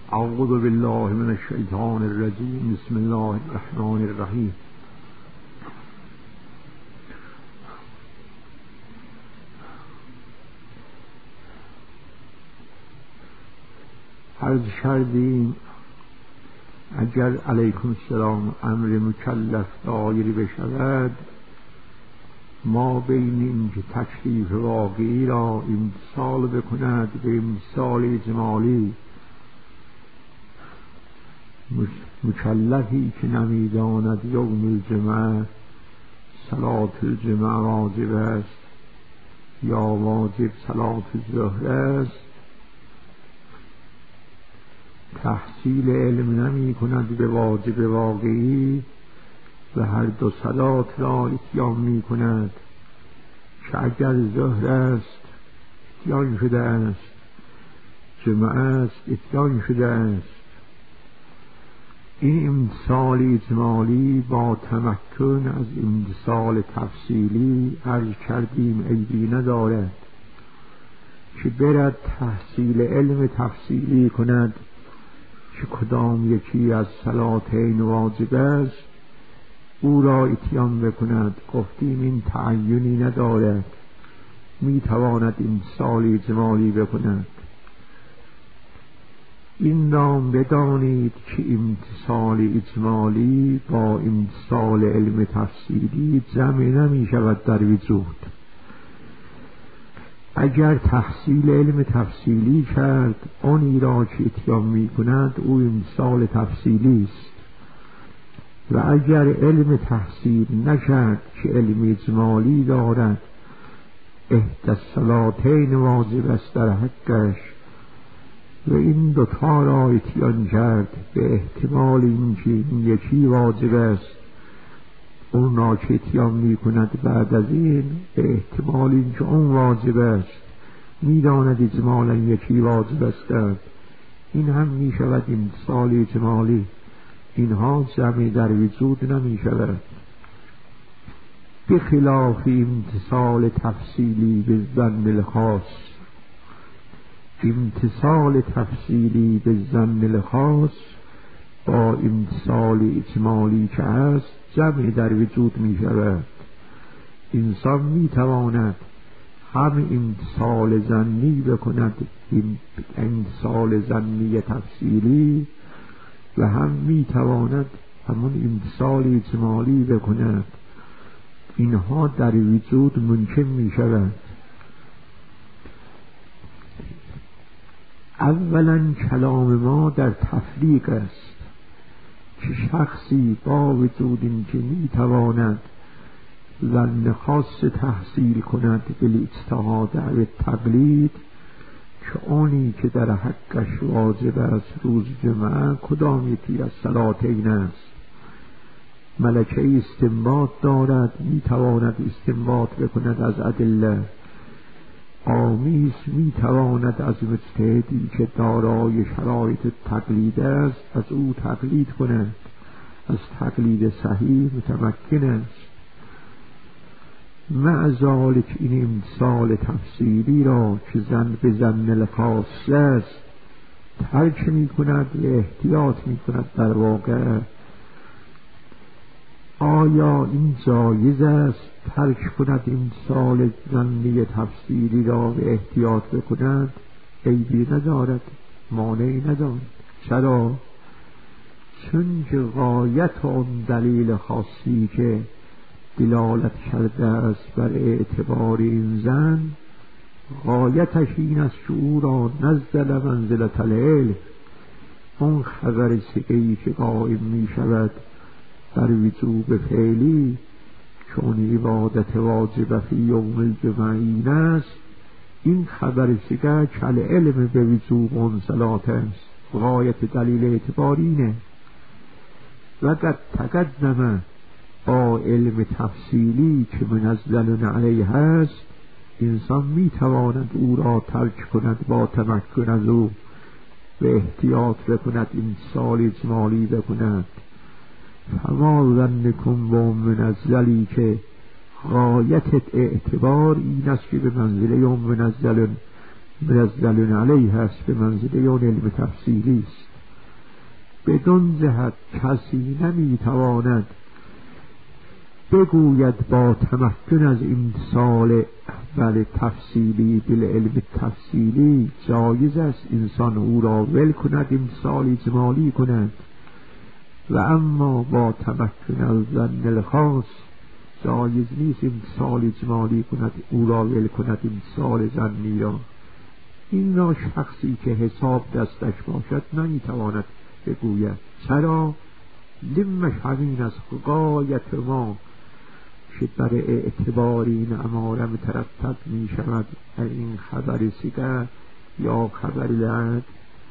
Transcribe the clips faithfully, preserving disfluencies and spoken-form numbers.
اعوذ بالله من الشیطان الرجیم. بسم الله الرحمن الرحیم. عرض کردیم اگر علیکم السلام امر مکلف دایری بشود، ما بین این که تکلیف واقعی را امتثال بکند به امتثال اجمالی، مکلفی که نمیداند یوم الجمعه صلاة الجمعه واجب است یا واجب صلاة الظهر است، تحصیل علم نمی کند به واجب واقعی و هر دو صلات را اتیان می کند که اگر ظهر است اتیان شده است، جمعه است اتیان شده است. این امتثال اجمالی با تمکن از امتثال تفصیلی عرض کردیم عیبی ندارد که برد تحصیل علم تفصیلی کند که کدام یکی از صلاتین واجب است او را اتیان بکند. گفتیم این تعینی ندارد، می تواند امتثال اجمالی بکند. این را بدانید که امتثال اجمالی با امتثال علم تفصیلی جمع نمی شود در وجود. اگر تحصیل علم تفصیلی کرد آنی را که اتیان می کند او امتثال تفصیلی است، و اگر علم تحصیل نکرد که علم اجمالی دارد احدی الصلاتین واجب است در حقش و این دوتا را اتیان کرد به احتمال اینکه این یکی واجب است، اون را که اتیان می کند بعد از این به احتمال اینکه اون واجب است می-داند اجمالا یکی واجب است، این هم می شود امتثال اجمالی. اینها جمعی در وجود نمی شود. بخلاف امتثال تفصیلی به ظن الخاص، امتثال تفصیلی به ظن الخاص با امتثال اجمالی که هست جمعی در وجود می شود. انسان می تواند هم امتثال ظنی بکند، امتثال ظنی تفصیلی، و هم می تواند همون امتثال اجمالی بکند. اینها در وجود ممکن می شود. اولا کلام ما در تفریق است که شخصی با وجود اینکه می تواند ظن خاص تحصیل کند بالاجتهاد و تقلید، که آنی که در حقش واجب است روز جمعه کدام یکی از صلاتین است، ملکه استنباط دارد، می تواند استنباط بکند از ادله. آمیز می تواند از مجتهدی که دارای شرایط تقلید است از او تقلید کند، از تقلید صحیح متمکن است. مع ذالک این امتثال تفصیلی را که زن به ظن الخاص است ترک می کند و احتیاط می کند. در واقع آیا این جایز است ترک کند امتثال ظنی تفصیلی را و احتیاط بکند؟ عیبی ندارد، مانعی ندارد. چرا؟ چون که غایت آن دلیل خاصی که دلالت کرده است بر اعتبار این زن، غایتش این است که او را نزل منزلت العلم، اون خبر ثقه‌ای که قائم می شود در وجوب فعلی چون عبادت واجب فی یوم الجمعه این است، این خبر ثقه کل علم به وجوب اون صلات است. غایت دلیل اعتبار اینه. و قد تقدم با علم تفصیلی که منزل علیه هست انسان می تواند او را ترک کند با تمکن از او و احتیاط بکند، امتثال اجمالی بکند. فما ظنکم با منزلی که غایت اعتبار این است که به منزله اون منزل منزل علیه هست، به منزله اون علم تفصیلی است. بدون جهت کسی نمیتواند بگوید با تمکن از امتثال اول تفصیلی بالعلم تفصیلی جایز است انسان او را ول کند امتثال اجمالی کند، و اما با تمکن از ظن الخاص جایز نیست امتثال اجمالی کند او را ول کند امتثال ظنی را. این را شخصی که حساب دستش باشد نمیتواند بگوید. چرا؟ لمش همین از غایت ما که بر اعتبار این اماره مترتب می شود این خبر سیگه یا خبر لعد.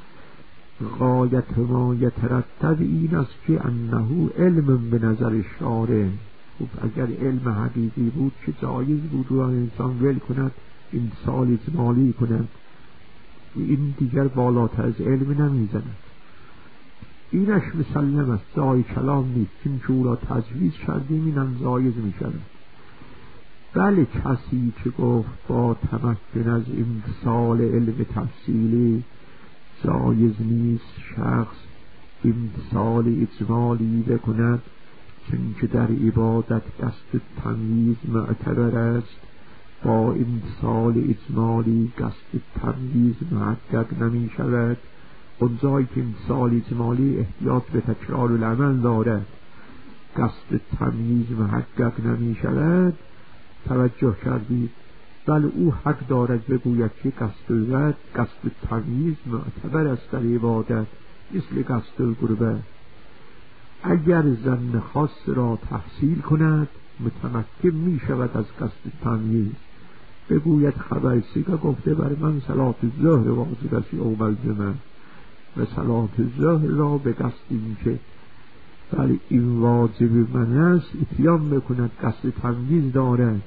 غایت ما یترتب این است که انه علم به نظر شارع. خب اگر علم حقیقی بود که جایز بود و انسان ول کند امتثال اجمالی کند، این دیگر بالاتر از علم نمیزند. اینش مسلم است، جای کلام نیست، چون که او را تجویز کردیم اینم جایز می شود. بله کسی که گفت با تمکن از امتثال علم تفصیلی جایز نیست شخص امتثال اجمالی بکند، چون که در عبادت قصد تمییز معتبر است، با امتثال اجمالی قصد تمییز محقق نمی شود. اون جایی که امتثال اجمالی احتیاط به تکرار العمل دارد قصد تمییز محقق نمی شود. توجه کردید؟ بل او حق دارد بگوید که قصد الوقت قصد تمییز معتبر است در عبادت مثل قصد القربه. اگر ظن خاص را تحصیل کند متمکن می شود از قصد تمییز. بگوید خبر سیگه گفته بر من صلات الظهر واجب است یوم الجمعه و صلات الظهر را به قصد این که ولی این واجب من است اتیان بکند، قصد تمییز دارد.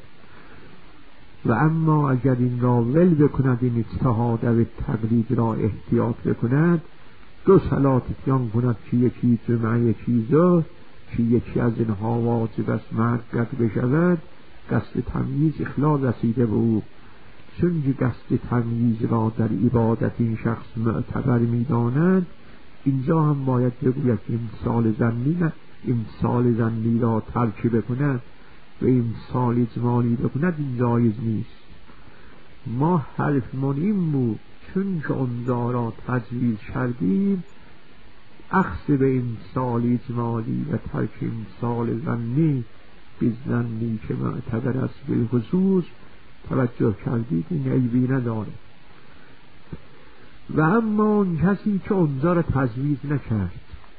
و اما اگر این را ول بکند، این اجتهاد و تقلید را احتیاط بکند، دو صلات اتیان کند که یکی جمعه یکی ظهر، که یکی از اینها واجب است محقق بشود، قصد تمییز اخلال رسیده به او. چون که قصد تمییز را در عبادت این شخص معتبر می داند، اینجا هم باید بگوید که امتثال ظنی نه امتثال ظنی را ترک بکند و امتثال اجمالی بکند، این جایز نیست. ما حرفمون این بود چون که اونجا را تجویز کردیم اخذ به امتثال اجمالی و ترک امتثال ظنی به ظنی که معتبر است بالخصوص. توجه کردید؟ این عیبی نداره. و اما اون کسی که اونجا را تجویز نکرد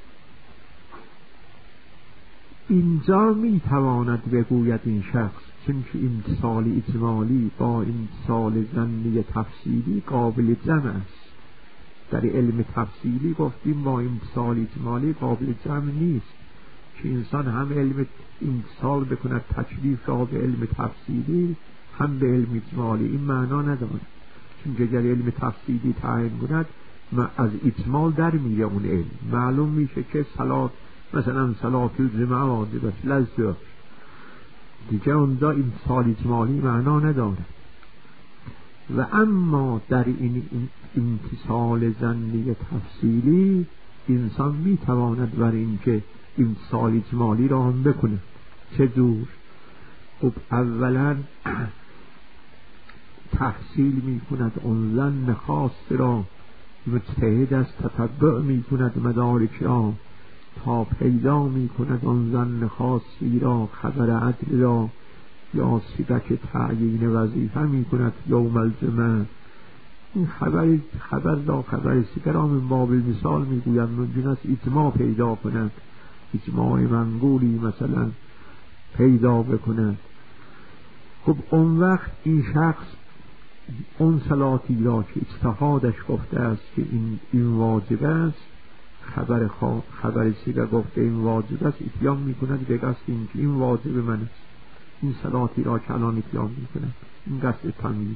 اینجا می تواند بگوید این شخص، چون که امتثال اجمالی با امتثال ظنی تفصیلی قابل جمع است. در علم تفصیلی گفتیم با امتثال اجمالی قابل جمع نیست که انسان هم علم امتثال بکند تکلیف را به علم تفصیلی هم به علم اجمالی. این معنا نداره، چون که اگر علم تفصیلی تعیین کند از اجمال در میره اون علم، معلوم میشه که صلات مثلا صلات الجمعه واجب است لازم دیگه، اونجا امتثال اجمالی معنا نداره. و اما در این امتثال ظنی تفصیلی انسان میتواند بر این که امتثال اجمالی را هم بکنه. چه جور؟ خب اولا تحصیل می کند اون ظن خاص را، مجتهد از تتبع می کند مدارک را تا پیدا می کند اون ظن خاصی را، خبر عدل را یا سیبک تعیین وظیفه می کند یوم الجمعه. این خبر خبر را خبر سیبک را من باب مثال می گوید ممکن است اجماع پیدا کند، اجماع منقولی مثلا پیدا بکند. خب اون وقت این شخص اون صلاتی را که اجتهادش گفته است که این این واجب است، خبر خواه خبر سیگه گفته این واجب است، اتیان می کند به قصد این که این واجب من است. این صلاتی را که الان اتیان می کند این قصد تمییز.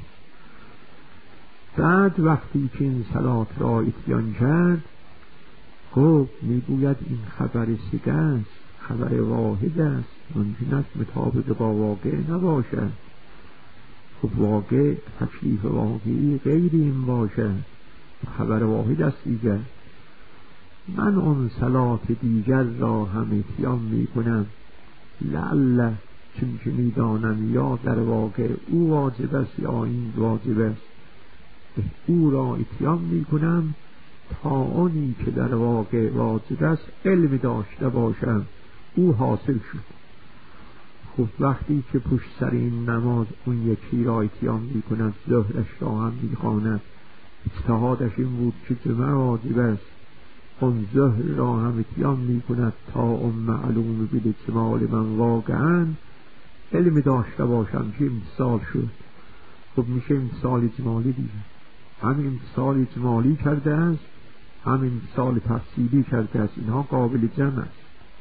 بعد وقتی که این صلات را اتیان کرد، خب می گوید این خبر سیگه است، خبر واحد است، ممکن است مطابق با واقع نباشد. خب واقع تکلیف واقعی غیر این باشد، خبر واحد است دیگر. من اون صلات دیگر را هم اتیان می کنم، لعل چون که می دانم یا در واقع او واجب است یا این واجب است، او را اتیان می کنم تا اونی که در واقع واجب است علم داشته باشم او حاصل شد. خب وقتی که پشت سر این نماز اون یکی را اتیان می کند، ظهرش را هم می خواند، اجتهادش این بود که جمعه واجب است، اون ظهر را هم اتیان می کند تا اون معلوم به اجمال من واقعا علم داشته باشم که امتصال شد. خب میشه امتصال اجمالی دیگه، هم امتصال اجمالی کرده است هم امتصال تفصیلی کرده است، اینها قابل جمع است.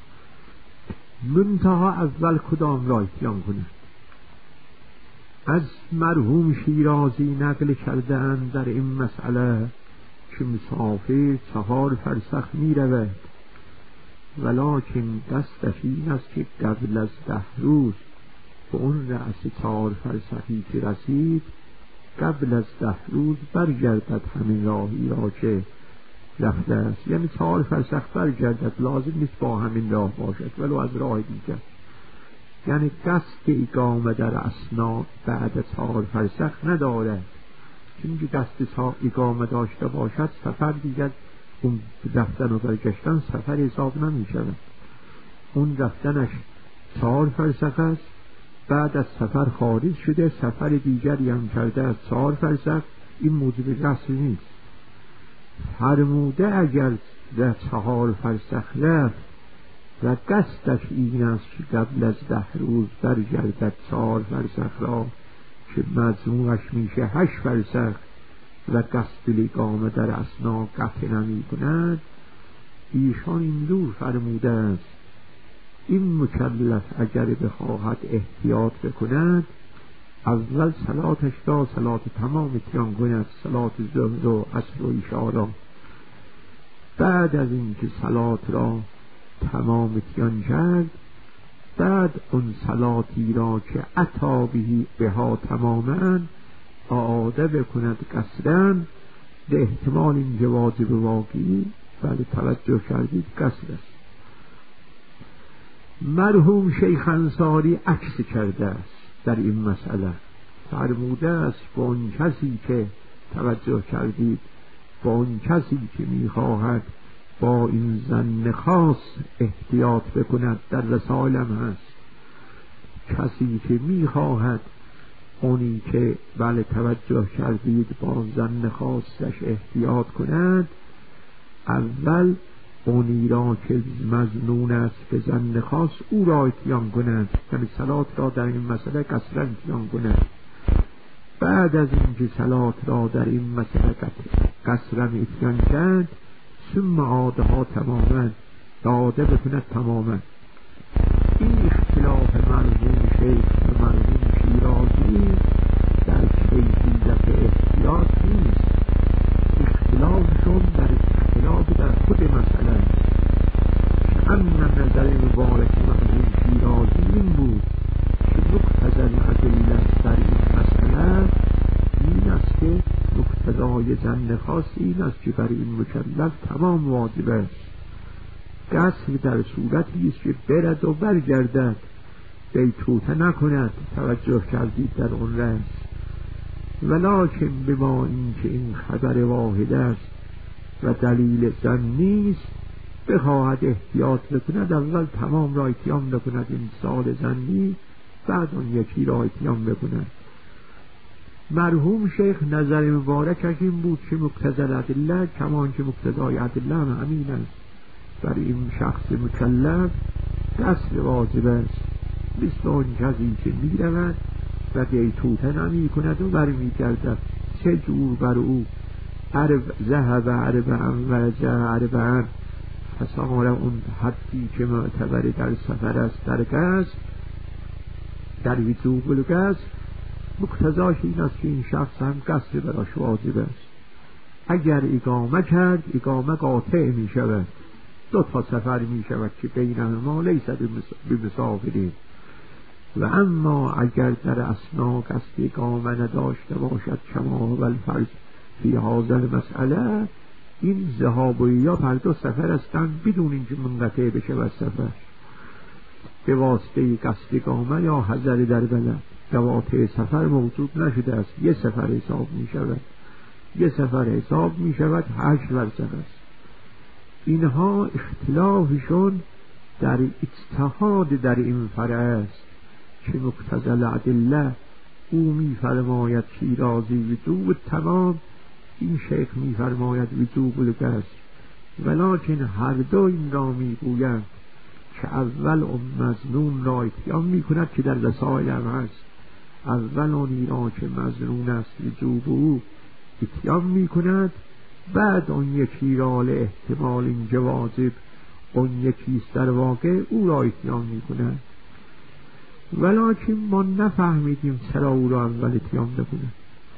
منتها اول کدام را اتیان کند؟ از مرحوم شیرازی نقل کردند در این مسئله که مسافر چهار فرسخ می رود، ولکن دستش این است که قبل از ده روز به اون رأس چهار فرسخی که رسید قبل از ده روز برگردد همین راهی را که رفته است، یعنی چهار فرسخ برگردد، لازم نیست با همین راه باشد ولو از راه دیگر، یعنی قصد اقامه در اسنا بعد چهار فرسخ ندارد، چون که قصد اقامه داشته باشد سفر دیگر اون رفتن و برگشتن سفر حساب نمی شود. اون رفتنش چهار فرسخ است، بعد از سفر خارج شده سفر دیگری هم کرده از چهار فرسخ، این موجب قصد نیست. فرموده اگر در چهار فرسخ رفت و قصدش این است که قبل از ده روز برگردد چهار فرسخ را که مجموعش میشه هشت فرسخ و قصد اقامه در اسنا قطع نمی کند، ایشان این دور فرموده است این مکلف اگر بخواهد احتیاط بکند اول صلاتش را صلات تمام اتیان کند، صلات ظهر و عصر و عشا را. بعد از اینکه صلات را تمام اتیان کرد، بعد اون صلاتی را که عطا بهی بها تماما آده بکند قصدن، به احتمال این که واجب واقعی بله توجه کردید قصد است. مرحوم شیخ انصاری عکس کرده است در این مسئله، فرموده است با اون کسی که توجه کردید با اون کسی که میخواهد با این ظن خاص احتیاط بکند، در رسالم هست، کسی که میخواهد اونی که بله توجه کردید با ظن خاصش احتیاط کند، اول اونی را که مظنون است به ظن خاص او را اتیان کند، یعنی صلات را در این مسئله قصرا اتیان کند. بعد از اینکه صلات را در این مسئله قصرا اتیان کرد، ثم عاده ها تماما داده بکند تماما. این اختلاف مرحوم شیخ و مرحوم شیرازی در کیفیت احتیاط نیست، اختلافشون در اختلاف در خود مسئله که اما نظر مبارک مرحوم شیرازی این بود که مقتضی الادله در این مسئله این است که مقتضای ظن خاص این است که برای این مکلف تمام واجب است. قصر در صورتی است که برد و برگردد، بیتوته نکند، توجه کردید در اون رأس. ولکن به ما این که این خبر واحد است و دلیل ظن نیست، بخواهد احتیاط بکند اول تمام را اتیان بکند این سال ظنی، بعد اون یکی را اتیان بکند. مرحوم شیخ نظر مبارکش این بود که مقتضی الادله کمان که مقتضای ادله هم همین است، برای این شخص مکلف قصد واجب است، مثل اون کسی که می رود و بیتوته نمی کند و برمی گردد، چه جور بر او عرب ذهب عربان و رجع عربان، فسار اون حدی که معتبر در سفر است در قصد در وجوب القصد، مقتضاش این است که این شخص هم قصد براش واجب است. اگر اقامه کرد اقامه قاطع می شود، دو تا سفر می شود که بینهما لیس بمسافرین. و اما اگر در اثنا قصد اقامه نداشته باشد کما و الفرض فی هذا المسئله، این ذهاب و ایاب هر دو سفر هستند بدون اینکه منقطع بشه و سفر به واسطه قصدگامه یا حضر در بلد قواطع سفر موجود نشده است. یه سفر حساب می شود یه سفر حساب می شود هشت ورزق است. اینها اختلافشون در اجتهاد در این فرع است که مقتضی الادله او می فرماید شیرازی وجوب تمام، این شیخ می فرماید وجوب القصر، ولکن هر دو این را می گویند که اول اون مظنون را اتیان می کند که در وسائل هم هست. اول اونی را که مظنون است وجوب او اتیان می کند، بعد اون یکی را احتمال این جوازب اون یکیست در واقع او را اتیان می کند. ولکن ما نفهمیدیم چرا او را اول اتیان بکنه.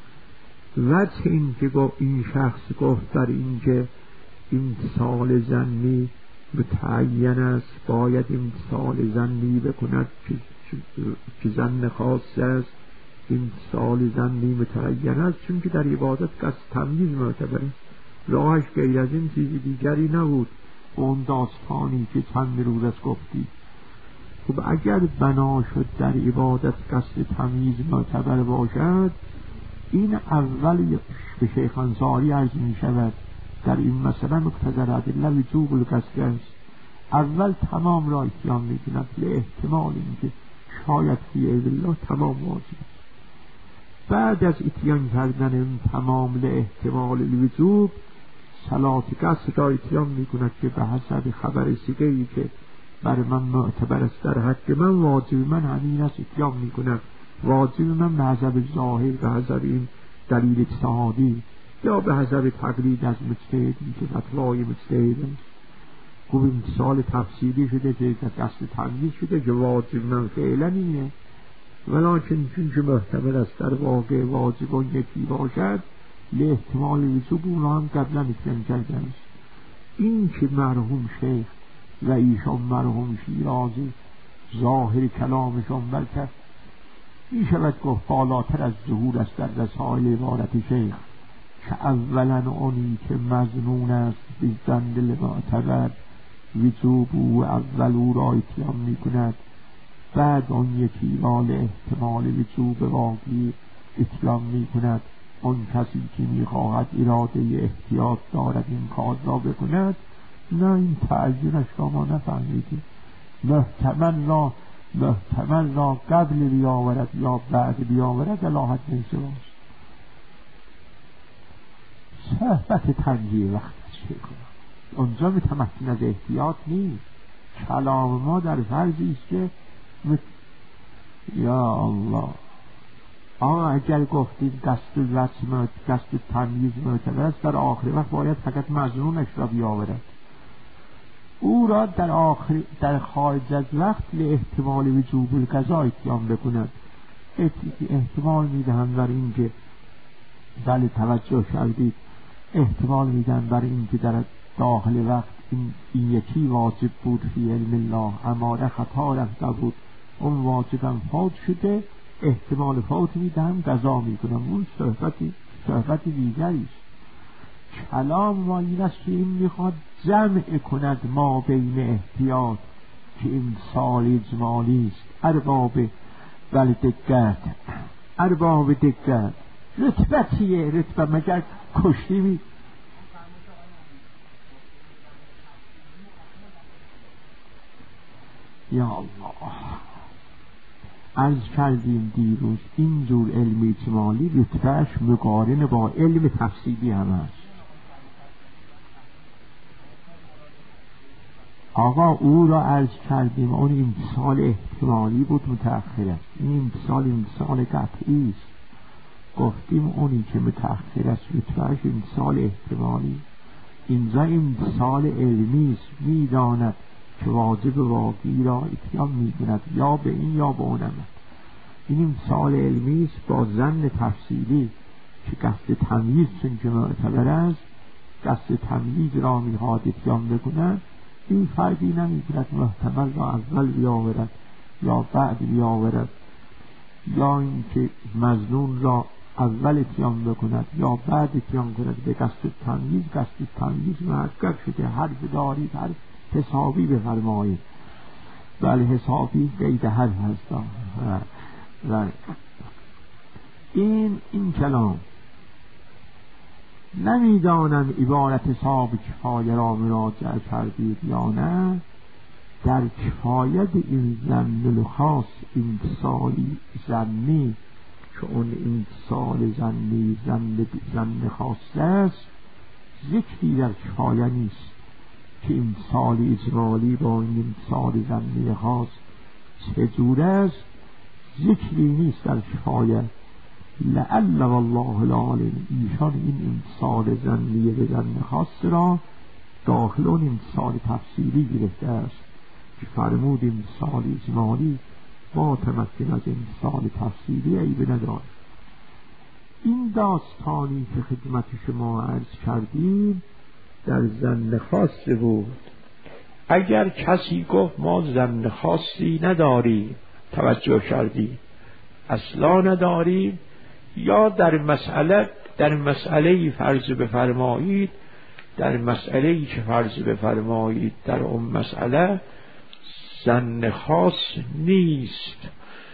وجه این که گفت این شخص گفت در اینکه امتثال ظنی متعین است، باید امتثال ظنی بکند که ظن خاص است. امتثال ظنی متعین است چون که در عبادت قصد تمییز معتبر است، راهش غیر از این چیزی دیگری نبود. اون داستانی که چند روز از گفتی، خب اگر بنا شد در عبادت قصد تمییز معتبر باشد، این اول به شیخ انصاری عرض می شود در این مسئله مقتضی الادله وجوب القصد است. اول تمام را اتیان می کند لاحتمال اینکه شاید فی الله تمام واجب است. بعد از اتیان کردن این تمام لاحتمال الوجوب صلات قصد را اتیان می کند که به حسب خبر سیگهی که بر من معتبر است در حق من، واجب من همین است اتیان می کند. واجب من به حسب ظاهر، به حسب این دلیل اجتهادی یا به حسب تقلید از مجتهدی که فتوای مجتهد است. خوب امتثال تفصیلی شده که قصد تمییز شده که واجب من فعلا اینه، ولکن چون که محتمل است در واقع واجب اون یکی باشد لاحتمال وجوب اون را هم قبلا اتیان کرده است. این که مرحوم شیخ و ایشان مرحوم شیرازی ظاهر کلامشان برکت می شود گفت بالاتر از ظهور است در رسائل عبارت شیخ که اولا اونی که مظنون است به ظن معتبر وجوب او اول او را اتیان می کند، بعد اون یکی را احتمال وجوب واقعی اتیان می کند. اون کسی که می خواهد اراده احتیاط دارد این کار را بکند، نه این تعیینش را ما نفهمیدیم. محتمل را محتمل را قبل بیاورد یا بعد بیاورد علاحت نیست. صحبت تنجیه وقت چه کنم اونجا متمکن از احتیاط نیست. کلام ما در فرضی است که مت... یا الله آقا اگر گفتید قصد رسم قصد تمییز معتبر است، در آخر وقت باید فقط مظنونش را بیاورد. او را در آخر در خارج از وقت لاحتمال وجوب القضا اتیان بکند. احتمال میدهند بر این که بله توجه کردید، احتمال میدن بر این که در داخل وقت این, این یکی واجب بود فی علم الله، اماره خطا رفته بود، اون واجبم فوت شده، احتمال فوت میدهم قضا میکنم. اون صحبتی صحبتی دیگری است. کلام ما این است که این میخواد جمع کند ما بین احتیاط که این سال اجمالی است، ارباب ولی دقت ارباب دقت رتبتیه. رتبه مگر کشتی می یا الله عرض کردیم دیروز این جور علم اجمالی رتبهش مقارن با علم تفصیلی هم است. آقا او را عرض کردیم اون امتثال احتمالی بود متأخر است، این امتثال امتثال قطعی است. گفتیم اونی که متأخر است رتبهش امتثال احتمالی، اینجا امتثال علمی است، میداند که واجب واقعی را اتیان میکند یا به این یا به اون عمل. این امتثال علمی است با ظن تفصیلی که قصد تمییز چون که معتبر است، قصد تمییز را میخواد اتیان بکند. این فرقی نمیکند محتمل را اول بیاورد یا بعد بیاورد، یا اینکه مظنون را اول اتیان بکند یا بعد اتیان کند به قصد تمییز، قصد تمییز محقق شده، حرف دارید حرف حسابی بفرمایید. بله حسابی قید حرف هست. بله این این کلام نمیدانم عبارت صاحب کفایه را مراجعه کردید یا نه. در کفایت این زن خاص انتصالی زنی که اون انتصال زنی زن زن خاص است، ذکری در کفایه نیست که انتصال اجمالی با این انتصال زنی خاص چجور است. ذکری نیست در کفایه. لعل والله العالم ایشان این انتصال زنی به زن خاص را داخل اون انتصال تفسیری گرفته است که فرمود انتصال اجمالی با تمکن از انتصال تفسیری عیب ندارد. این داستانی که خدمت شما عرض کردیم در زن خاص بود. اگر کسی گفت ما زن خاصی نداریم، توجه کردی اصلا نداریم، یا در مسئله در مسئله فرض بفرمایید در مسئله که فرض بفرمایید در اون مسئله زن خاص نیست.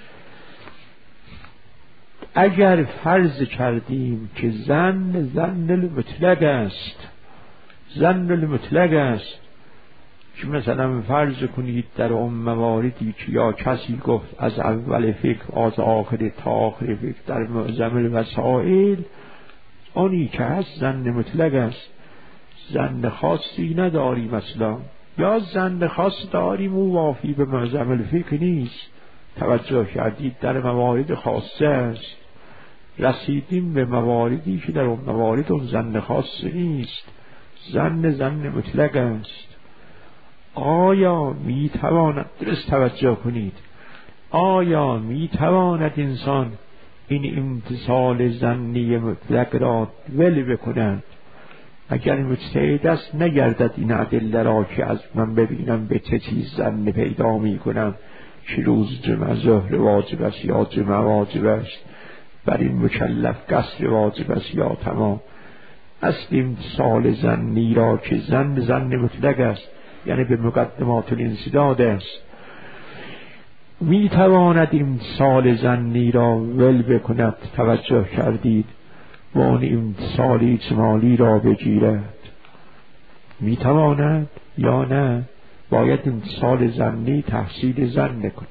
اگر فرض کردیم که زن زن المطلق است، زن المطلق است که مثلا فرض کنید در اون مواردی که یا کسی گفت از اول فکر از آخر تا آخر فکر در معظم الوسائل اونی که هست زن مطلق است، زن خاصی نداریم اصلا، یا زن خاص داریم او وافی به معظم الفکر نیست. توجه کردید در موارد خاصه است. رسیدیم به مواردی که در اون موارد اون زن خاص نیست، زن زن مطلق است. آیا می تواند، درست توجه کنید، آیا می تواند انسان این امتصال زنی مطلق را ول بکنند؟ اگر مجتهد است نگردد این ادله را که از من ببینم به چه چیز زن پیدا می کنم که روز جمعه ظهر واجب است یا جمعه واجب است، بر این مکلف قصر واجب است یا تمام. اصل امتصال زنی را که زن زن مطلق است یعنی به مقدمات الانسداد است، می تواند امتصال زنی را ول بکند. توجه کردید و اون امتصال اجمالی را بگیرد. می تواند یا نه؟ باید امتصال زنی تحصیل زن کند.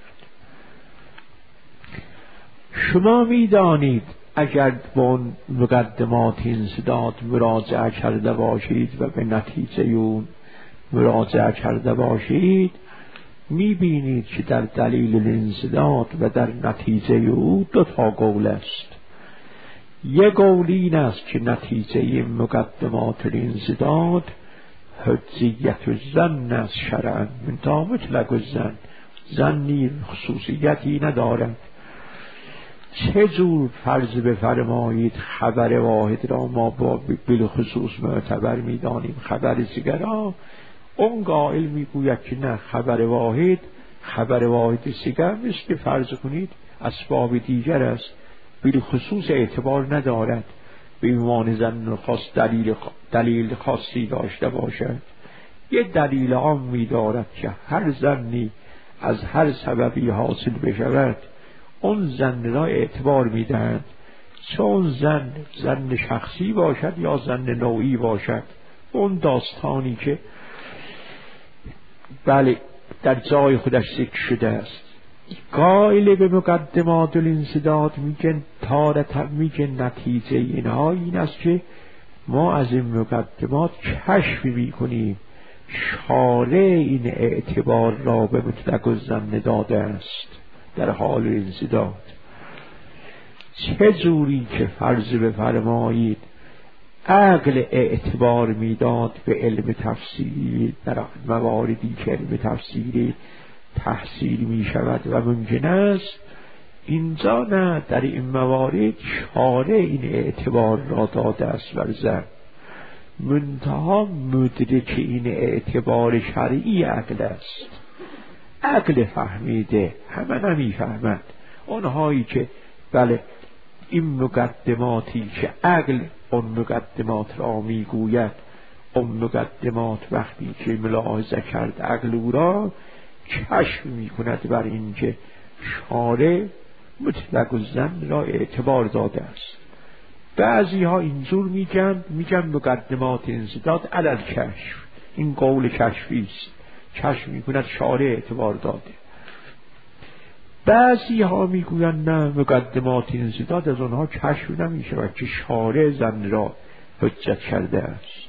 شما می دانید اگر با اون مقدمات انسداد مراجعه کرده باشید و به نتیجه اون مراجعه کرده باشید، می بینید که در دلیل الانسداد و در نتیجه او دو تا قول است. یک قول این است که نتیجه مقدمات الانسداد حجیت الزن است شرعا، من تا مطلق الزن، زنی خصوصیتی ندارد. چه جور فرض بفرمایید خبر واحد را ما با بالخصوص معتبر می دانیم، خبر سیگرا اون قائل می گوید که نه، خبر واحد خبر واحد سیگر مثل که فرض کنید اسباب دیگر است، بالخصوص اعتبار ندارد، به عنوان زن خاص دلیل, دلیل خاصی داشته باشد. یه دلیل عام می دارد که هر زنی از هر سببی حاصل بشود اون زن را اعتبار می دهند، چون زن زن شخصی باشد یا زن نوعی باشد. اون داستانی که بله در جای خودش ذکر شده است. قائل به مقدمات الانسداد میگن تارت میگن نتیجه اینها این است که ما از این مقدمات کشف میکنیم شارع این اعتبار را به مطلق الزن داده است در حال انسداد. چه جوری که فرض بفرمایید عقل اعتبار میداد به علم تفسیری در مواردی که علم تفسیری تحصیل می شود و ممکن است، اینجا نه، در این موارد شارع این اعتبار را داده است بر زن، منتها مدرک این اعتبار شرعی عقل است. عقل فهمیده، همه نمی فهمند. اونهایی که بله این مقدماتی که عقل اون مقدمات را میگوید، اون مقدمات وقتی که ملاحظه کرد عقل او را، کشف میکند بر این که شارع مطلق الظن را اعتبار داده است. بعضی ها اینجور میگن میگن مقدمات انسداد علی الکشف، این قول کشفی است، کشف میکند شارع اعتبار داده. بعضی ها میگویند نه، مقدمات انسداد از آنها کشف نمیشود که شارع ظن را حجت کرده است،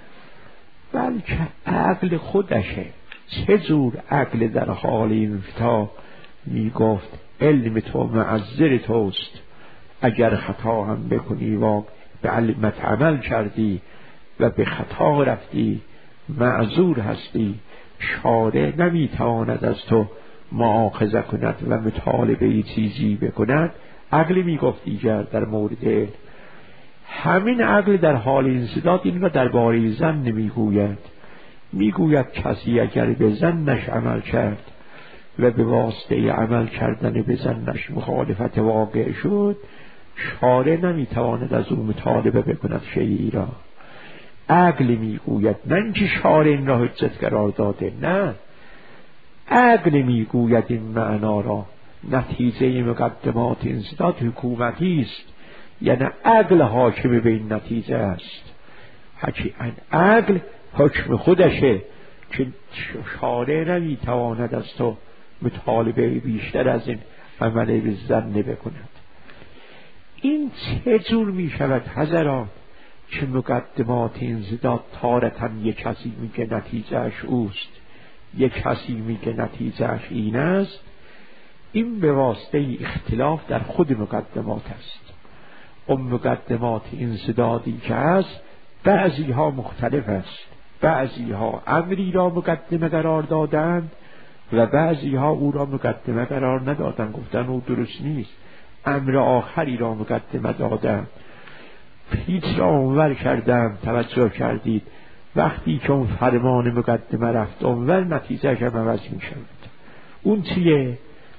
بلکه عقل خودشه. چه جور عقل در حال انفتا میگفت علم تو معذر توست، اگر خطا هم بکنی و به علمت عمل کردی و به خطا رفتی معذور هستی، شارع نمیتواند از تو مؤاخذه کند و مطالبه چیزی بکند. عقل میگفت دیگر در مورد علم. همین عقل در حال انسداد این را درباره ظن نمیگوید، میگوید کسی اگر به ظنش عمل کرد و به واسطه عمل کردن به ظنش مخالفت واقع شد، شارع نمیتواند از او مطالبه بکند شیئی را. عقل میگوید، نه اینکه شارع این را حجت قرار داده، نه، عقل میگوید این معنا را. نتیجه مقدمات انسداد حکومتی است، یعنی عقل حاکم به این نتیجه است. حکی این عقل حکم خودشه که شارع نمیتواند از تو مطالبه بیشتر از این عمل به ظن بکند. این چه جور می شود حضرات که مقدمات انسداد تارتاً یک کسی میگه نتیجهش اوست، یک کسی میگه نتیجهش این است؟ این به واسطه اختلاف در خود مقدمات است. اون مقدمات انسدادی که هست بعضی ها مختلف است، بعضی ها امری را مقدمه قرار دادند و بعضی ها او را مقدمه قرار ندادند، گفتن او درست نیست، امر آخری را مقدمه دادند، پیچ را اونور کردند. توجه کردید وقتی که اون فرمان مقدمه رفت اونور، نتیجهش هم عوض می شود. اون چیه؟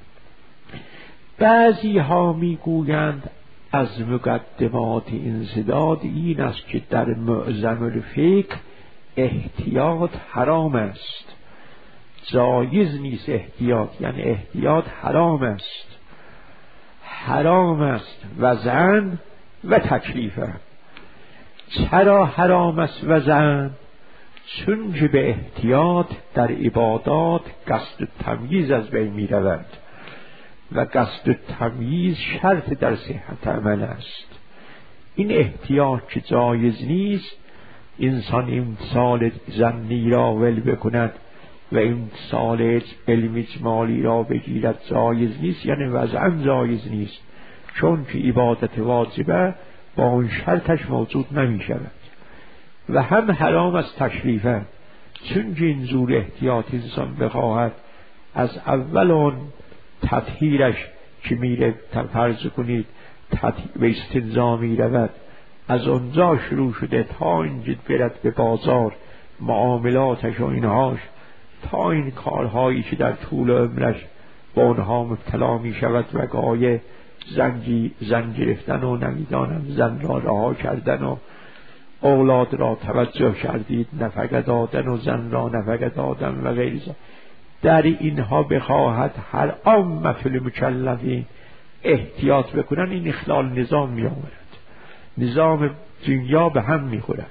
بعضی ها می گویند از مقدمات انسداد این است که در معظم الفقه احتیاط حرام است، جایز نیست احتیاط، یعنی احتیاط حرام است، حرام است وزن و تکلیفه. چرا حرام است وزن؟ چون که به احتیاط در عبادات قصد تمییز از بین می رود و قصد تمییز شرط در صحت عمل است. این احتیاط که جایز نیست، انسان این سال ظنی را ول بکند و این سال علم اجمالی را بگیرد، جایز نیست، یعنی وضعاً جایز نیست، چون که عبادت واجبه با اون شرطش موجود نمی شود. و هم حرام از تکلیفه، چون که این زور احتیاط انسان بخواهد از اول اون تطهیرش که میره، فرض کنید به استنجا می رود، از اونجا شروع شده تا اینجا برد به بازار، معاملاتش و اینهاش، تا این کارهایی که در طول عمرش با اونها مبتلا می شود و گایه زنجی زن گرفتن و نمیدانم زن را رها کردن و اولاد را توجه کردید نفقه دادن و زن را نفقه دادن و غیره، در اینها بخواهد هر عامت المکلفین احتیاط بکنن، این اخلال نظام می آورد، نظام دنیا به هم می خورد.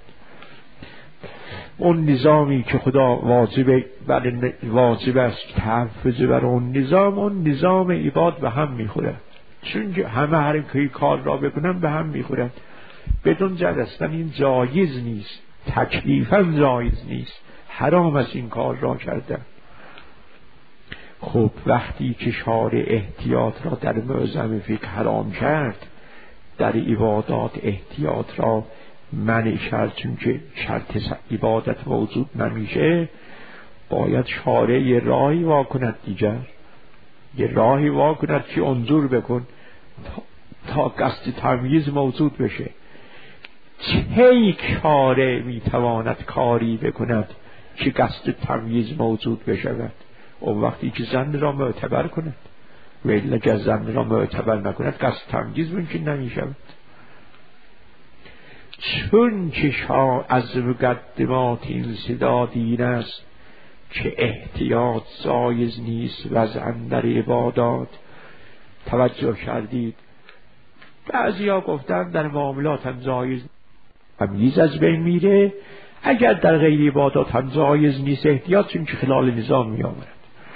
اون نظامی که خدا واجب بر واجب است تحفظ بر اون نظام، اون نظام عباد به هم می خورد، چون همه هر که کار را بکنن به هم می خورد. بدون جدستن این جایز نیست، تکلیفاً جایز نیست، حرام است این کار را کردن. خب وقتی که شارع احتیاط را در معظم فقه حرام کرد، در عبادات احتیاط را منع کرد، چون که شرط عبادت موجود نمیشه، باید شارع یه راهی وا کند دیگر، یه راهی وا کند که انظور بکن تا, تا قصد تمییز موجود بشه. چه کاره میتواند کاری بکند که قصد تمییز موجود بشود؟ اون وقتی که زن را معتبر کند، و الا که زن را معتبر نکند قصد تمجیز ممکن نمی شود. چون که شاه از مقدمات این صدا دین است که احتیاط زایز نیست وضع در عبادات. توجه کردید بعضی ها گفتن در معاملات هم زایز تمییز از بین میره، اگر در غیر عبادات هم زایز نیست احتیاط، چون که خلال نظام می آورد.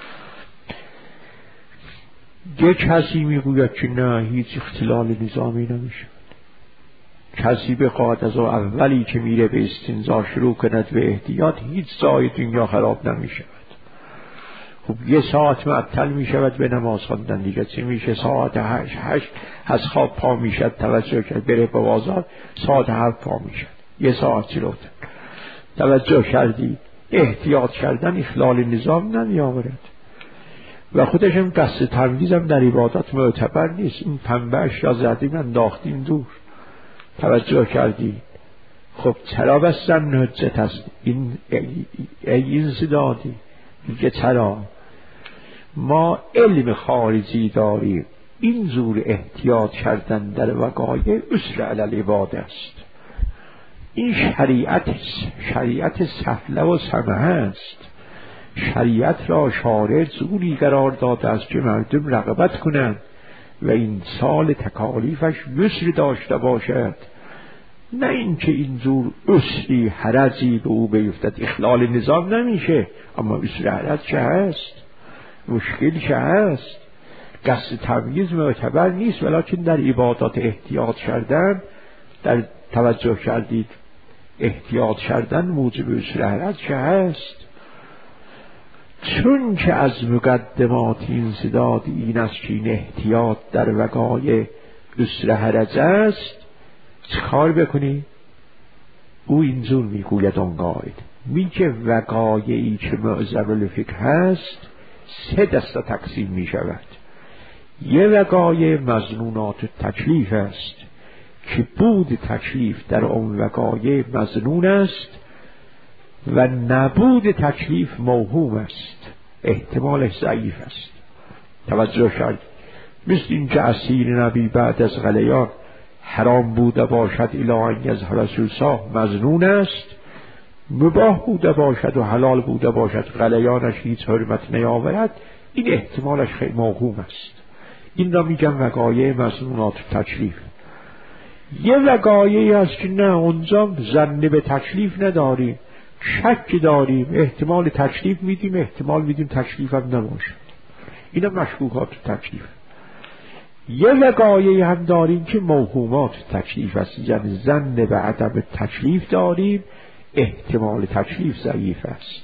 یه کسی میگوید که نه هیچ اختلال نظامی نمیشه، کسی به قاعد از اولی که میره به استنزا شروع کند به احتیاط هیچ ساعت دنیا خراب نمیشه. خب یه ساعت معطل میشود به نماز خواندن دیگه، چه میشه ساعت هشت هشت از خواب پا میشد، توجه کرد بره به بازار ساعت هفت پا میشد، یه ساعت چلوتر. توجه کردی احتیاط کردن اخلال نظام نمی آورد و خودش هم قصد تمییز هم در عبادات معتبر نیست. این پنبهش یا زدیم انداختیم دور. توجه کردی خب چرا بستن حجت هست این این صدادی میگه چرا ما علم خارجی داریم، این زور احتیاط کردن در وقایع اسر علی العباده است. این شریعت شریعت سهله و سمحه است. شریعت را شارع زوری قرار داده است که مردم رغبت کنند و این سال تکالیفش یسر داشته باشد، نه اینکه این زور اسری حرجی به او بیفتد. اخلال نظام نمیشه، اما اسر حرج چه هست، مشکل چه هست. قصد تمییز معتبر نیست، ولیکن در عبادات احتیاط کردن، در توجه کردید احتیاط کردن موجب اسر حرج چه هست. چون که از مقدمات این صداد این است که این احتیاط در وقایع اسر حرج است، چه کار بکنی؟ او اینجور میگوید اون قاعد میگه وقایعی که معضل الفقه هست سه دسته تقسیم میشود. یه وقایع مظنونات تکلیف است که بود تکلیف در اون وقایع مظنون است و نبود تکلیف موهوم است، احتمالش ضعیف است. توجه کرد مثل این که اسیر نبی بعد از غلیان حرام بوده باشد الی ان یظهر سوسا مظنون است، مباح بوده باشد و حلال بوده باشد غلیانش هیچ حرمت نیاورد، این احتمالش خیلی موهوم است. این را میگم وقایع مظنونات تکلیف. یه وقایعی هست که نه اونجا ظن به تکلیف نداریم، شک داریم، احتمال تکلیف میدیم، احتمال میدیم تکلیف هم نباشد، اینا مشکوکات تکلیف. یه وقایعی هم داریم که موهومات تکلیف است، یعنی ظن به عدم تکلیف داریم، احتمال تکلیف ضعیف است.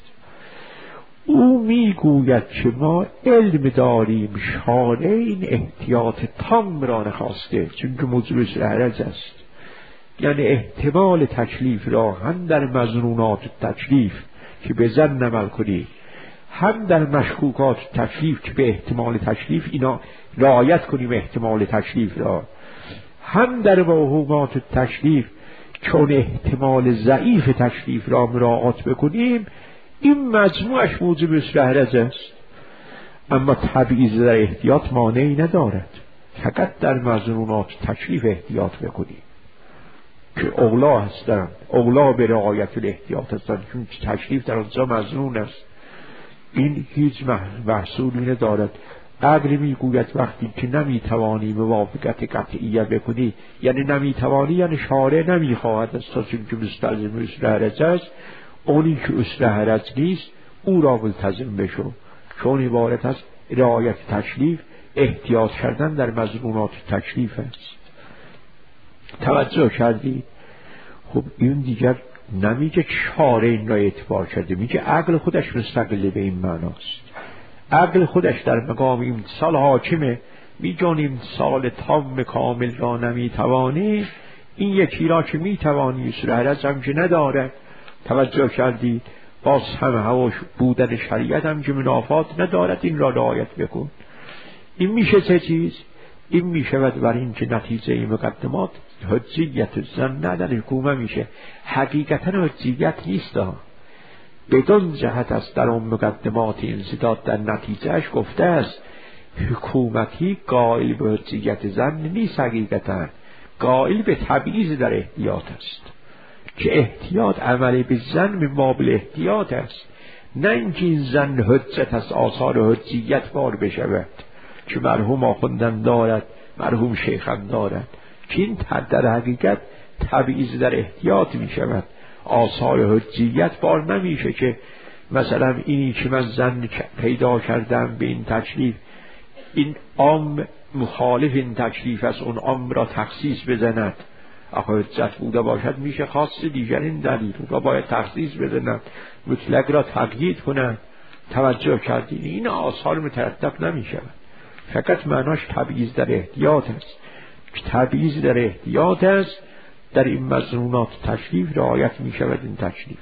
او میگوید که ما علم داریم شارع این احتیاط تام را نخواسته، چون که موجب اسر حرج است، یعنی احتمال تکلیف را هم در مظنونات تکلیف که به ظن عمل کنی، هم در مشکوکات تکلیف که به احتمال تکلیف اینا رعایت کنیم احتمال تکلیف را، هم در موهومات تکلیف چون احتمال ضعیف تکلیف را مراعات بکنیم، این مجموعش موجب اسر حرج است. اما تبعیض در احتیاط مانعی ندارد، فقط در مظنونات تکلیف احتیاط بکنیم که اولا هستند، اولا به رعایت الاحتیاط هستند، چون تکلیف در آنجا مظنون است. این هیچ محصولی ندارد. عقل میگوید وقتی که نمیتوانی موافقت قطعیه بکنی، یعنی نمیتوانی، یعنی شارع نمیخواهد است تا چون که مستلزم اسر حرج است، اونی که اسر حرج نیست او را ملتزم بشو، چون عبارت است رعایت تکلیف، احتیاط کردن در مظنونات تکلیف است. توجه کردی؟ خب این دیگر نمیگه شارع این را اعتبار کرده، میگه عقل خودش مستقل به این معناست. عقل خودش در مقام امتصال حاکمه، میگن امتصال تام کامل را نمیتوانی، این یکی را که میتوانی اسر حرج هم که نداره. توجه کردی؟ باز هم هواش بودن شریعت هم که منافات ندارد، این را رعایت بکن. این میشه چه چیز؟ این میشود بر این که نتیجه این مقدمات حجیت زن ندن حکومه میشه. حقیقتا حجیت نیست ها، بدون جهت است در اون مقدمات انسداد در نتیجهش گفته است حکومتی قائل به حجیت زن نیست، حقیقتا قائل به تبعیض در احتیاط است که احتیاط عمل به زن به مابل احتیاط است، نه اینکه این زن حجت از آثار حجیت بار بشود که مرحوم آخوندن دارد، مرحوم شیخم دارد، که این در حقیقت تبعیض در احتیاط می شود. آثار حجیت بار نمیشه که مثلا اینی که من زن پیدا کردم به این تکلیف، این عام مخالف این تکلیف است، اون عام را تخصیص بزند. آخه حجت بوده باشد میشه خاص دیگرین دلیل را باید تخصیص بزند، مطلق را تقیید کنند. توجه کردین این آثار مترتب نمی شود، فقط معناش تبعیض در احتیاط است. تبعیض در احتیاط است، در این مظنونات تکلیف رعایت می شود این تکلیف.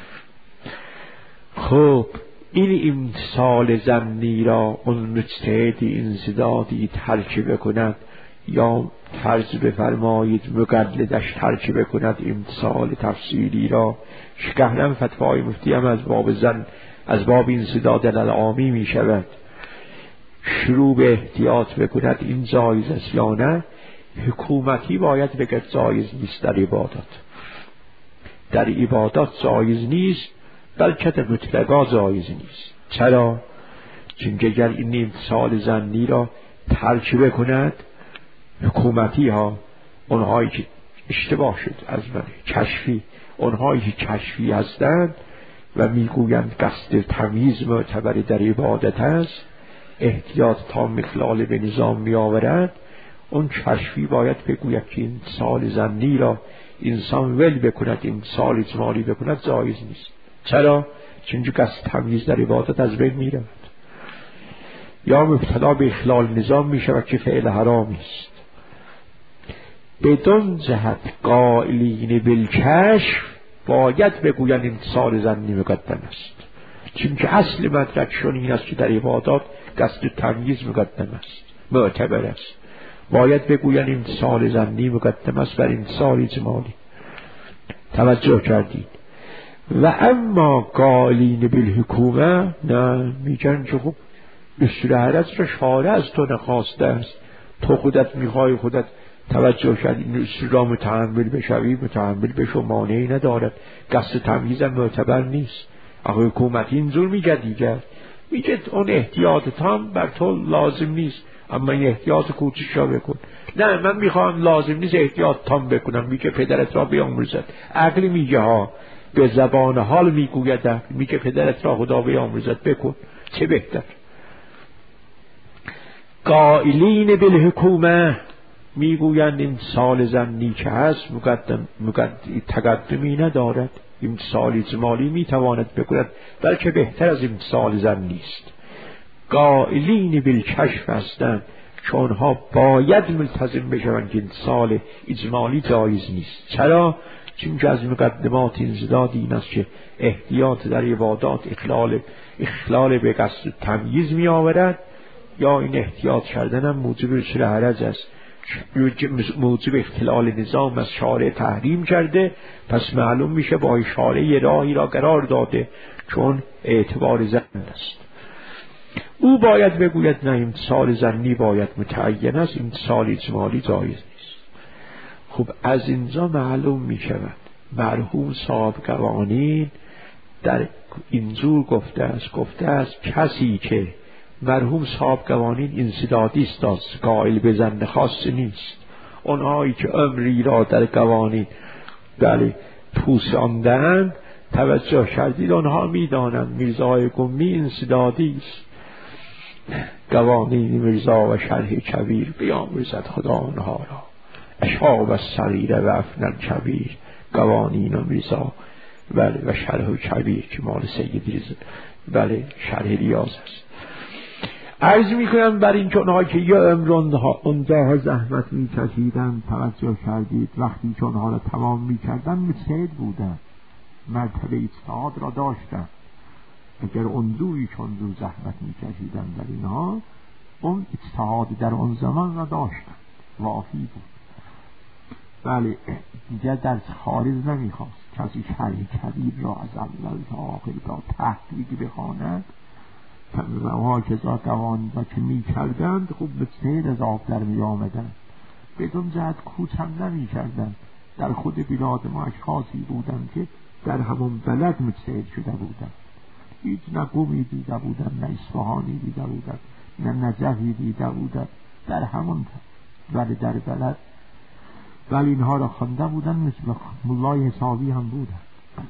خب این امثال ظنی را اون مجتهدی انسدادی ترک بکند، یا فرض بفرمایید مقلدش ترک بکند امثال تفصیلی را. شکهرم فتوای مفتی هم از باب زن از باب انسداد العامی می شود. شروع به احتیاط بکند این جایز است یا نه. حکومتی باید بگه جایز نیست در عبادات، در عبادات جایز نیست، بلکه در مطلقا جایز نیست. چرا؟ چون اگر این امثال ظنی را ترک بکند، حکومتی ها، اونهایی که اشتباه شد از من کشفی، اونهایی که کشفی هستند و میگویند قصد تمیز معتبر در عبادت است، احتیاط تا مخلال به نظام می آورد، اون کشفی باید بگوید که این امثال ظنی را انسان ول بکند، امثال اجمالی بکند جایز نیست. چرا؟ چون قصد تمیز در عبادت از بین می رود، یا مبتلا به اخلال نظام می شود که فعل حرامی است. بدون جهت قائلین بالکشف باید بگویند امثال ظنی مقدم است، چون که اصل مدرکشون این است که در عبادات قصد تمیز مقدم است، معتبر است. باید بگویند امثال ظنی مقدم است بر امثال اجمالی. توجه کردید؟ و اما قائلین بالحکومه نه، میگن که خب اصول حرج را شارع از تو نخواسته است، تو خودت میخوای خودت توجه کردی این اصول را متحمل بشوی، متحمل بشو، مانعی ندارد، قصد تمیزم معتبر نیست. اخو حکومت اینجور میگه دیگر، میگه اون احتیاط تام بر تو لازم نیست، اما این احتیاط کوچیک را بکن. نه من میخوام لازم نیست احتیاط تام بکنم، میگه پدرت را بیامرزد. عقل میگه ها، به زبان حال میگوید، میگه پدرت را خدا بیامرزد، بکن، چه بهتر. قائلین بالحکومه میگویند امثال ظنی که هست مقدم مقدم تقدمی ندارد، امثال اجمالی میتواند بکند، بلکه بهتر از امثال ظنی است. قائلین بالکشف هستند که آنها باید ملتزم بشوند که امثال اجمالی جایز نیست. چرا؟ چون که از مقدمات انسداد این است که احتیاط در عبادات اخلال اخلال به قصد تمییز می آورد، یا این احتیاط کردن هم موجب اصول حرج است، موجب اختلال نظام از شارع تحریم کرده، پس معلوم میشه با شارع راهی را قرار داده چون اعتبار ظن است. او باید بگوید نه امثال ظنی باید متعین است، امثال اجمالی جایز نیست. خب از اینجا معلوم می شود مرحوم صاحب قوانین در اینجور گفته است، گفته است کسی که مرحوم صاحب قوانین انسدادی است، قائل به ظن خاص نیست. اونهایی که عمری را در قوانین بله پوساندند، توجه کردید اونها میدانند میرزای قمی انسدادی است، قوانین میرزا و شرح کبیر بیامرزد خدا آنها را، اشهاب الصغیر و افنن کبیر، قوانین و میرزا بله و شرح کبیر که مال سید رضا بله شرح ریاض است. عرض میکنم بر این که اونهایی که یه عمر اونجاها زحمت میکشیدن، توجه کردید وقتی که اونها را تمام میکردن مجتهد بودن، مرتبه اجتهاد را داشتن. اگر اونجوری که اونجور زحمت میکشیدن در اینها، اون اجتهاد در اون زمان را داشتن، وافی بود. بله دیگر در خارج نمیخواست کسی شرح کبیر را از اول تا آخر تا تحقیق بخواند، ها کذا قوانین و که می کردند خوب به سیر از آب در می آمدند، بدون جهت کوچ هم نمی کردند. در خود بلاد ما اشخاصی بودند که در همون بلد مجتهد شده بودند، هیچ نه قومی دیده بودند، نه اصفهانی دیده بودند، نه نجفی دیده بودند، در همون ولی در بلد ولی اینها را خوانده بودند، مثل مولای حسابی هم بودند.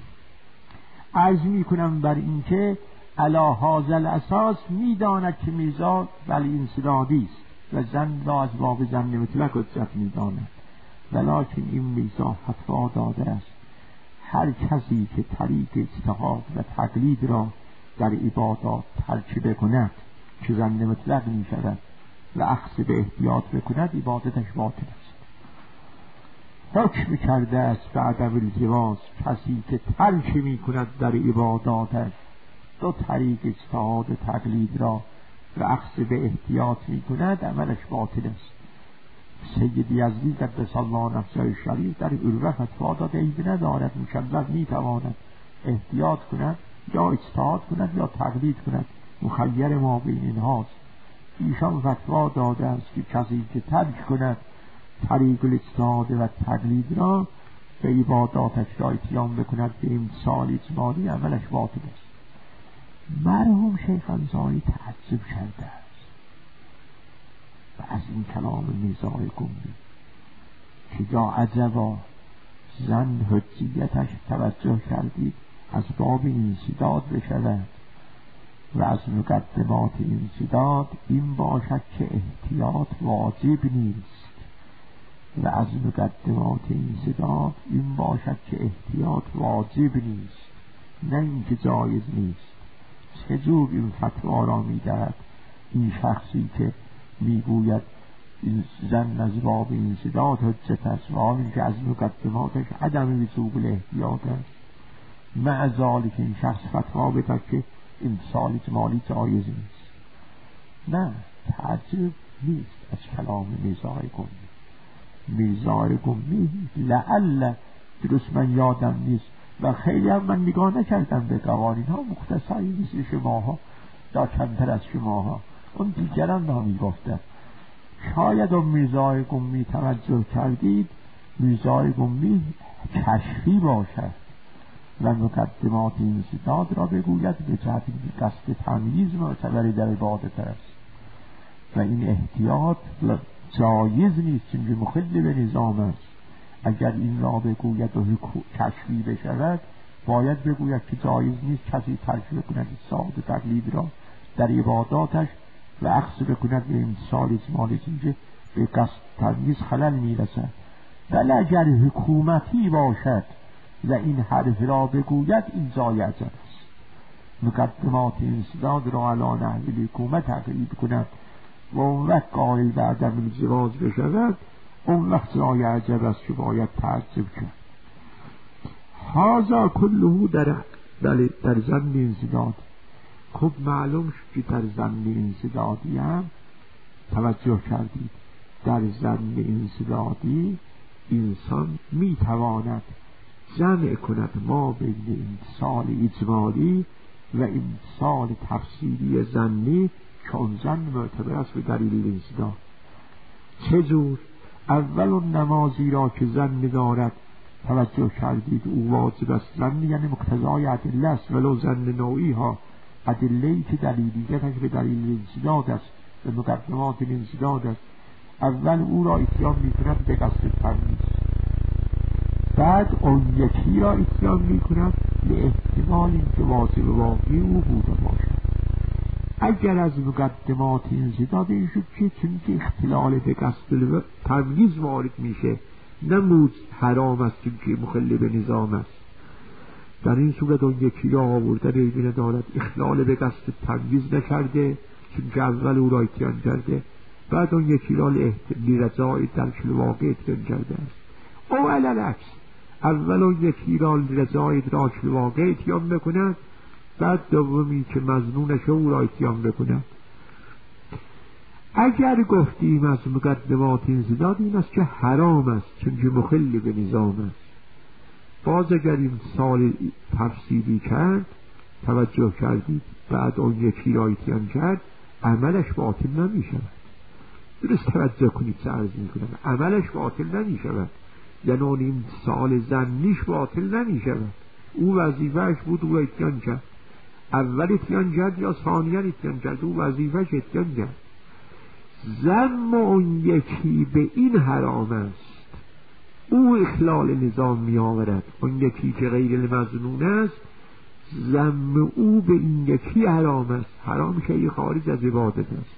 عرض می کنم بر این که علی هذا الاساس می داند که میرزا ولی انسدادی است و زن را از باب زن مطلق حجت می داند، ولکن این میرزا فتوا داده است هر کسی که طریق اجتهاد و تقلید را در عبادات ترک بکند که زن مطلق می شود و اخذ به احتیاط بکند عبادتش باطل است. حکم کرده است به عدم الجواز کسی که ترک می کند در عباداتش دو طریق اجتهاد و تقلید را و اخذ به احتیاط می کند عملش باطل است. سید یزدی قدس الله نفسه شریف در عروه فتوا داده عیب ندارد، مکلف می تواند احتیاط کند یا اجتهاد کند یا تقلید کند، مخیر ما بین اینهاست. ایشان فتوا داده است که کسی که ترک کند طریق الاجتهاد و تقلید را به عباداتش را اتیان بکند به امثال اجمالی عملش باطل است. مرحوم شیخ انصاری تعجب کرده است و از این کلام میرزای قمی که یا عجبا زن حجیتش توجه کردید از باب انسداد بشود و از مقدمات انسداد این باشد که احتیاط واجب نیست و از مقدمات انسداد این باشد که احتیاط واجب نیست نه اینکه جایز نیست. چجور این فتوا را میدهد این شخصی که میگوید این زن از باب انسداد حجت است و آن که از مقدماتش عدم وجوب الاحتیاط است، مع ذالک این شخص فتوا بده که امثال اجمالی جایز نیست؟ نه، تعجب نیست از کلام میرزای قمی. میرزای قمی لعل درست من یادم نیست و خیلی هم من نگاه نکردم به قوانین ها، مختصری نیست شماها یا کمتر از شماها، اون دیگران ها می گفتن. شاید اون میرزای قمی توجه کردید میرزای قمی کشفی باشد و مقدمات انسداد را بگوید به جهت قصد تمییز معتبری در عبادت است و این احتیاط جایز نیست چون مخل به نظام است. اگر این را بگوید و کشفی بشود باید بگوید که جایز نیست کسی ترک بکند اجتهاد تقلید را در عباداتش و اخذ بکند به امثال اجمالی که به قصد تمییز خلل میرسد. ولی اگر حکومتی باشد و این حرف را بگوید این جای عجب است. مقدمات انسداد را علی نحو حکومت تقلید کند و اون وقت قائل به عدم الجواز بشود، اون وقت جای عجب است که باید تعجب کرد. هذا کله در در, در ظن انسداد. خب معلوم شد که در ظن انسدادی هم توجه کردید در ظن انسدادی انسان میتواند جمع کند ما بین امثال اجمالی و امثال تفصیلی ظنی که اون ظن معتبر است به دلیل انسداد. چجور؟ اول اون نمازی را که ظن دارد توجه کردید او واجب است، ظن یعنی مقتضای ادله است، ولو ظن نوعی ها ادله‌ای که دلیلیتش به دلیل انسداد است به مقدمات انسداد است، اول او را اتیان می‌کند به قصد تمییز، بعد اون یکی را اتیان می‌کند به احتمال اینکه واجب واقعی او بوده باشد. اگر از مقدمات انسداد این شد که چون که اختلال به قصد تمییز وارد میشه نمود حرام است چون که مخل به نظام است، در این صورت اون یکی را آورده ریبی ندارد، اخلال به قصد تمییز نکرده چون که اول او را اتیان کرده، بعد اون یکی را لرجاء درک الواقع اتیان کرده است. او علالعکس اول اون یکی را لرجاء درک الواقع اتیان بکند، بعد دومی که مظنونش او را اتیان بکند. اگر گفتیم از مقدمات انسداد این است که حرام است چون که مخل به نظام است، باز اگر این سال تفصیلی کرد توجه کردید بعد اون یکی را اتیان کرد، عملش باطل نمی شود. درست توجه کنید چه عرض می کنم، عملش باطل نمی شود، یعنی اون این سال زنیش باطل نمی شود. او وظیفهش بود او اتیان کرد، اول اتیان کرد یا ثانیا اتیان کرد، او وظیفهش اتیان کرد. ذم اون یکی به این حرام است، او اخلال نظام می آورد. اون یکی که غیر المظنون است، ذم او به این یکی حرام است. حرام شیء خارج از عبادت است،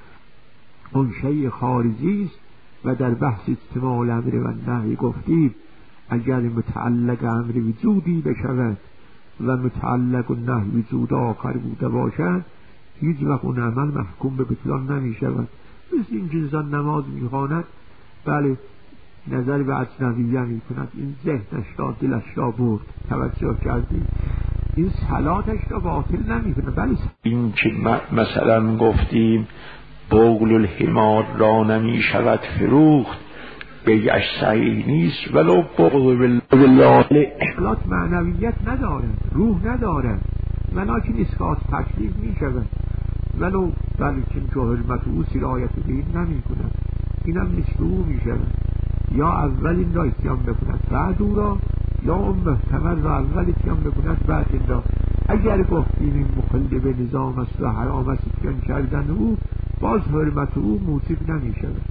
اون شیء خارجی است. و در بحث اجتماع الامر و نهی گفتید اگر متعلق امر وجودی بشود و متعلق نهی وجود آخر بوده باشد، هیچ وقت اون عمل محکوم به بطلان نمی شود. مثل این که انسان نماز می خواند، بله نظر به اجنبیه می کند، این ذهنش را دلش را برد، توجه کردید، این صلاتش را باطل نمی کند. بله این که مثلا گفتیم بغل الحمار را نمی شود فروخت، بیعش صحیح نیست، ولو بغل بالله. اخلاص معنویت ندارد، روح ندارد، ولکن اسقاط تکلیف می شود، ولو بلکن که حرمت او سرایت به این نمی کند، اینم مثل او می شود. یا اول این را اتیان بکند بعد او را، یا اون محتمل را اول اتیان بکند بعد این را. اگر گفتیم این مخل به نظام است و حرام است اتیان کردن او، باز حرمت او موجب نمی شود.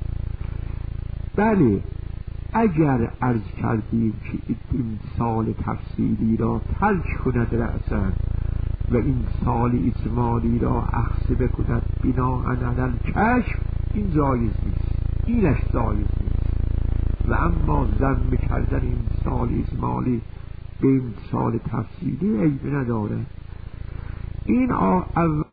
بله اگر عرض کردیم که این سال تفصیلی را ترک کند رأسا و این سال اجمالی را اخذ بکند بناء علی الکشف، این جایز نیست، اینش جایز نیست. و اما ذم کردن این سال اجمالی به این سال تفصیلی عیب نداره. این اول